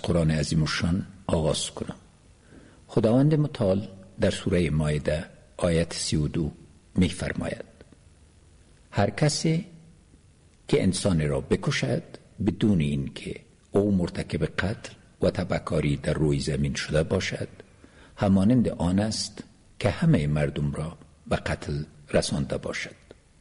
قرآن عظیم الشان آغاز کنم. خداوند متعال در سوره مائده آیت 32 می فرماید: هر کسی که انسان را بکشد بدون این که او مرتکب قتل و تبهکاری در روی زمین شده باشد، همانند آن است که همه مردم را به قتل رسانده باشد.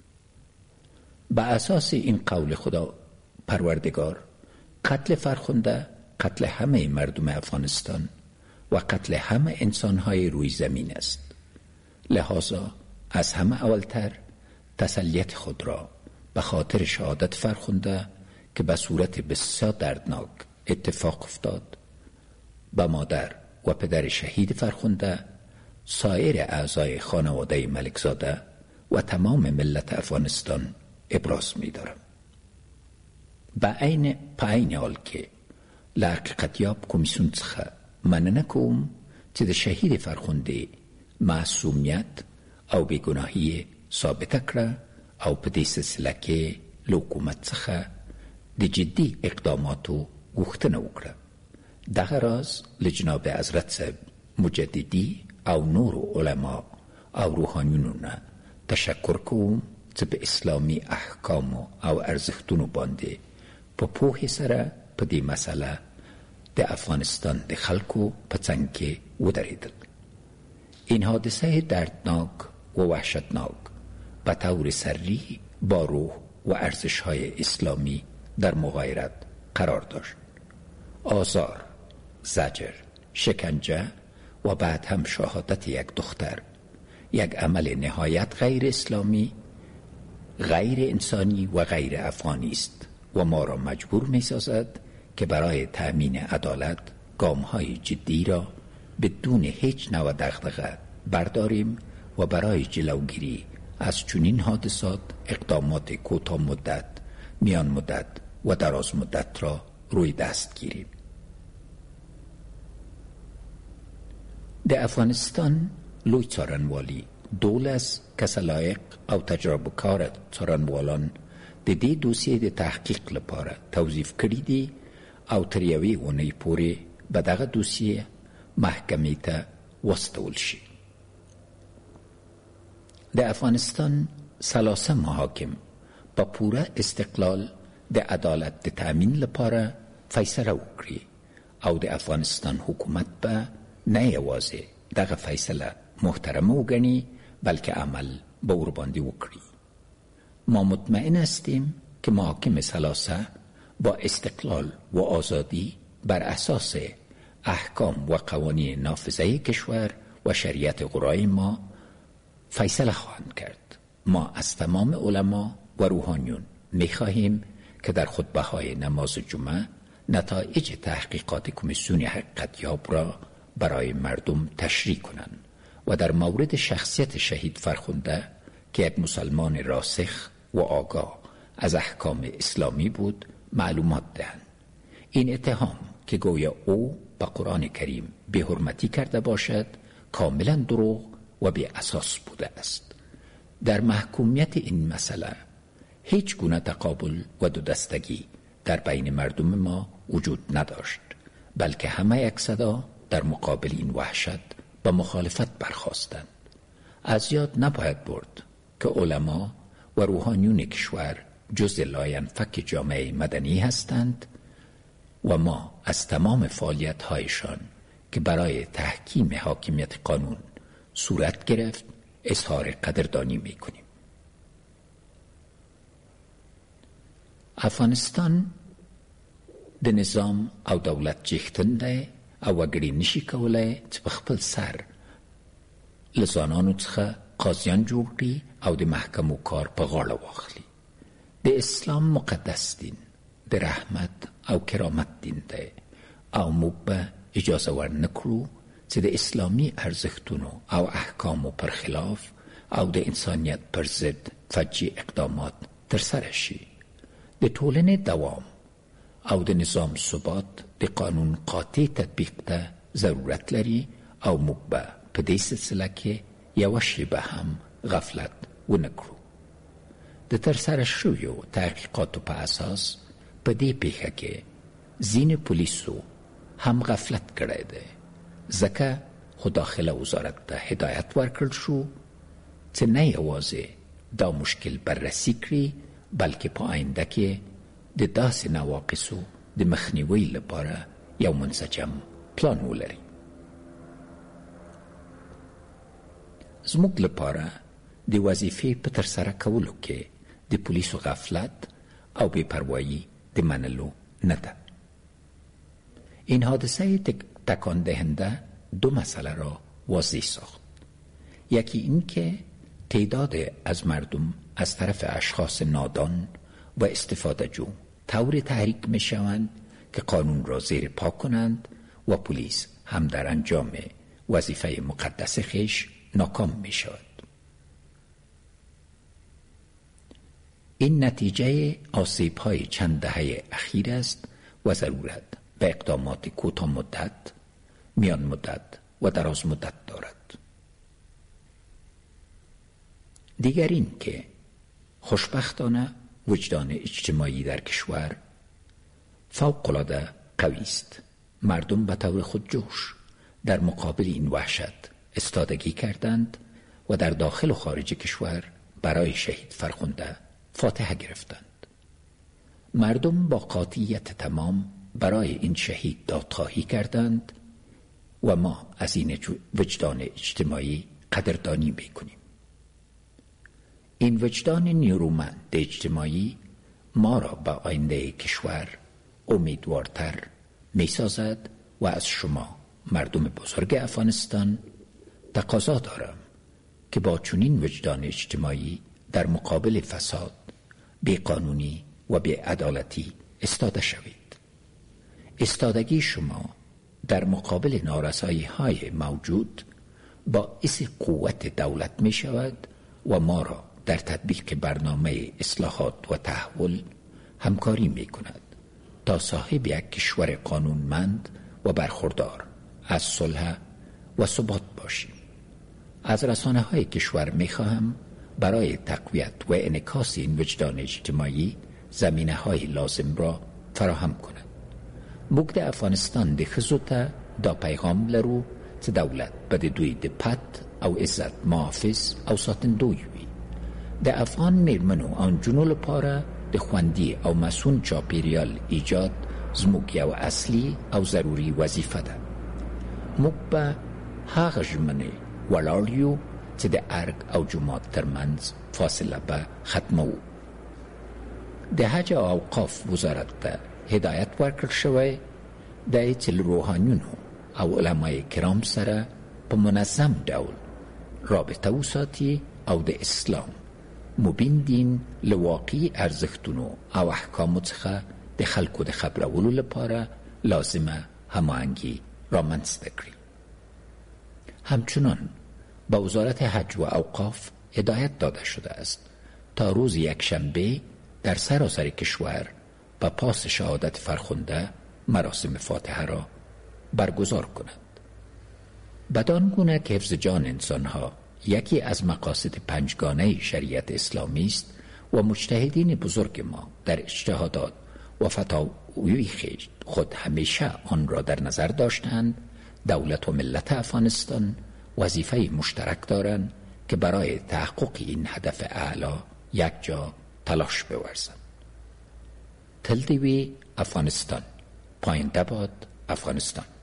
به اساس این قول خدا پروردگار، قتل فرخنده قتل همه مردم افغانستان و قتل همه انسانهای روی زمین است. لذا از همه اولتر تسلیت خود را به خاطر شهادت فرخنده که به صورت بسیار دردناک اتفاق افتاد، به مادر و پدر شهید فرخنده، سایر اعضای خانواده ملکزاده و تمام ملت افغانستان ابراز می دارم. به عین حال که لحقیقت یاب کمیسیون څخه مننه کوم چې د شهید فرخنده معصومیت او بیگناهی ثابته کړه او په دې سلسله کې له حکومت څخه د جدي اقداماتو غوښتنه وکړه. دغه راز له جناب حضرت صاحب مجددي او نور علما او روحانیونو نه تشکر کوم چې په اسلامي احکام او ارزښتونو باندې په پوهې سره په دې مسله د افغانستان د خلکو په څنګ کې ودرېدل. این حادثه دردناک و وحشتناک به طور سری با روح و ارزش‌های اسلامی در مغایرت قرار داشت. آزار، زجر، شکنجه و بعد هم شهادت یک دختر یک عمل نهایت غیر اسلامی، غیر انسانی و غیر افغانی است و ما را مجبور می سازد که برای تأمین عدالت گام‌های جدی را بدون هیچ نوع دغدغه برداریم و برای جلوگیری از چنین حادثات اقدامات کوتاه مدت، میان مدت و دراز مدت را روی دست گیریم. در افغانستان لوی څارنوالي 12 کس لایق او تجربه کار څارنوالان د دې دوسیې د تحقیق لپاره توظیف کړي دي او تر یوې اونۍ پورې به دغه دوسیې محکمې ته واستول شي. د افغانستان 3 محاکم په پوره استقلال د عدالت د تأمین لپاره فیصله وکړي او د افغانستان حکومت به نه یوازې دغه فیصله محترمه وګڼي بلکه عمل به ورباندې وکړي. ما مطمئن هستیم که محاکم 3 با استقلال و آزادی بر اساس احکام و قوانین نافذه کشور و شریعت قرآن ما فیصله خواهند کرد. ما از تمام علما و روحانیون می‌خواهیم که در خطبه‌های نماز جمعه نتایج تحقیقات کمیسیون حقیقت یاب را برای مردم تشریح کنند و در مورد شخصیت شهید فرخنده که یک مسلمان راسخ و آگاه از احکام اسلامی بود معلومات دهند. این اتهام که گویا او به قرآن کریم بی‌حرمتی کرده باشد کاملا دروغ و بی اساس بوده است. در محکومیت این مسئله هیچ گونه تقابل و دو دستگی در بین مردم ما وجود نداشت، بلکه همه یک صدا در مقابل این وحشت به مخالفت برخاستند. از یاد نباید برد که علما و روحانیون کشور جزء لاینفک جامعه مدنی هستند و ما از تمام فعالیت‌هایشان که برای تحکیم حاکمیت قانون صورت گرفت اظهار قدردانی می‌کنیم. افغانستان د نظام او دولت چیختن دی او وګړي نشي کولای چې په خپل سر له ځوانانو څخه قاضیان جوړ کړي او د محکمو کار په غاړه واخلي. د اسلام مقدس دین د رحمت او کرامت دین دی او موږ به اجازه ورنکړو چې د اسلامي ارزښتونو او احکامو پر خلاف او د انسانیت پر ضد فجیع اقدامات ترسره شي. د ټولنې دوام او د نظام ثبات د قانون قاطع تطبیق ته ضرورت لري او موږ به په دې سلسله کې یوه شیبه هم غفلت ونه کړو. د ترسره شویو تحقیقاتو په اساس په دې پیښه کې ځینې پولیسو هم غفلت کړی دی، ځکه خو داخله وزارت ته هدایت ورکړل شو چې نه یوازې دا مشکل بررسي کړي، بلکې په آینده کې د داسې نواقصو د مخنیوي لپاره یو منسجم پلان ولري. زموږ لپاره د وظیفې په ترسره کولو کې د پولیسو غفلت او بې پروایی د منلو نه ده. این حادثه تکان دهنده دو مسئله را واضح ساخت. یکی این که تعداد از مردم از طرف اشخاص نادان و استفاده جو طوری تحریک می شوند که قانون را زیر پا کنند و پلیس هم در انجام وظیفه مقدس خویش ناکام می شود. این نتیجه آسیب‌های چند دهه اخیر است و ضرورت به اقدامات کوتاه مدت، میان مدت و دراز مدت دارد. دیگر این که خوشبختانه وجدان اجتماعی در کشور فوق‌العاده قوی است. مردم به طور خودجوش در مقابل این وحشت استادگی کردند و در داخل و خارج کشور برای شهید فرخنده فاتحه گرفتند. مردم با قاطعیت تمام برای این شهید دادخواهی کردند و ما از این وجدان اجتماعی قدردانی می‌کنیم. این وجدان نیرومند اجتماعی ما را به آینده کشور امیدوارتر می‌سازد و از شما مردم بزرگ افغانستان تقاضا دارم که با چنین وجدان اجتماعی در مقابل فساد، بیقانونی و بی‌عدالتی استاده شوید. استادگی شما در مقابل نارسایی‌های موجود باعث قوت دولت می شود و ما را در تطبیق برنامه اصلاحات و تحول همکاری می کند تا صاحب یک کشور قانونمند و برخوردار از صلح و ثبات باشیم. از رسانه‌های کشور می خواهم برای تقویت و انعکاس این وجدان اجتماعی زمینه‌های لازم را فراهم کند. موږ د افغانستان د ښځو ته دا پیغام لرو چې دولت به د دوی د پت او عزت محافظ او ساتندوی وي. د افغان میرمنو او نجونو لپاره د خوندي او مسون چاپیریال ایجاد زموږ یو اصلي او ضروري وظیفه ده. موږ به هغه ژمنې ولاړ یو چې د ارګ او جومات ترمنځ فاصله به ختموو. د حج او اوقاف وزارت ته هدایت ورکړل شوی دی چې له روحانیونو او علمای کرام سره په منظم ډول رابطه وساتي او د اسلام مبین دین له واقعي ارزښتونو او احکامو څخه د خلکو د خبرولو لپاره لازمه هماهنګي رامنځته کړي. همچنان به وزارت حج و اوقاف هدایت داده شده است تا روز یکشنبه در سراسر کشور با پاس شهادت فرخنده مراسم فاتحه را برگزار کند. بدان گونه که حفظ جان انسانها یکی از مقاصد پنجگانه شریعت اسلامی است و مجتهدین بزرگ ما در اجتهادات و فتاوی خود همیشه آن را در نظر داشتند، دولت و ملت افغانستان وظیفه مشترک دارند که برای تحقق این هدف اعلی یک جا تلاش بورزند. تل دی وی افغانستان، پاینده باد افغانستان.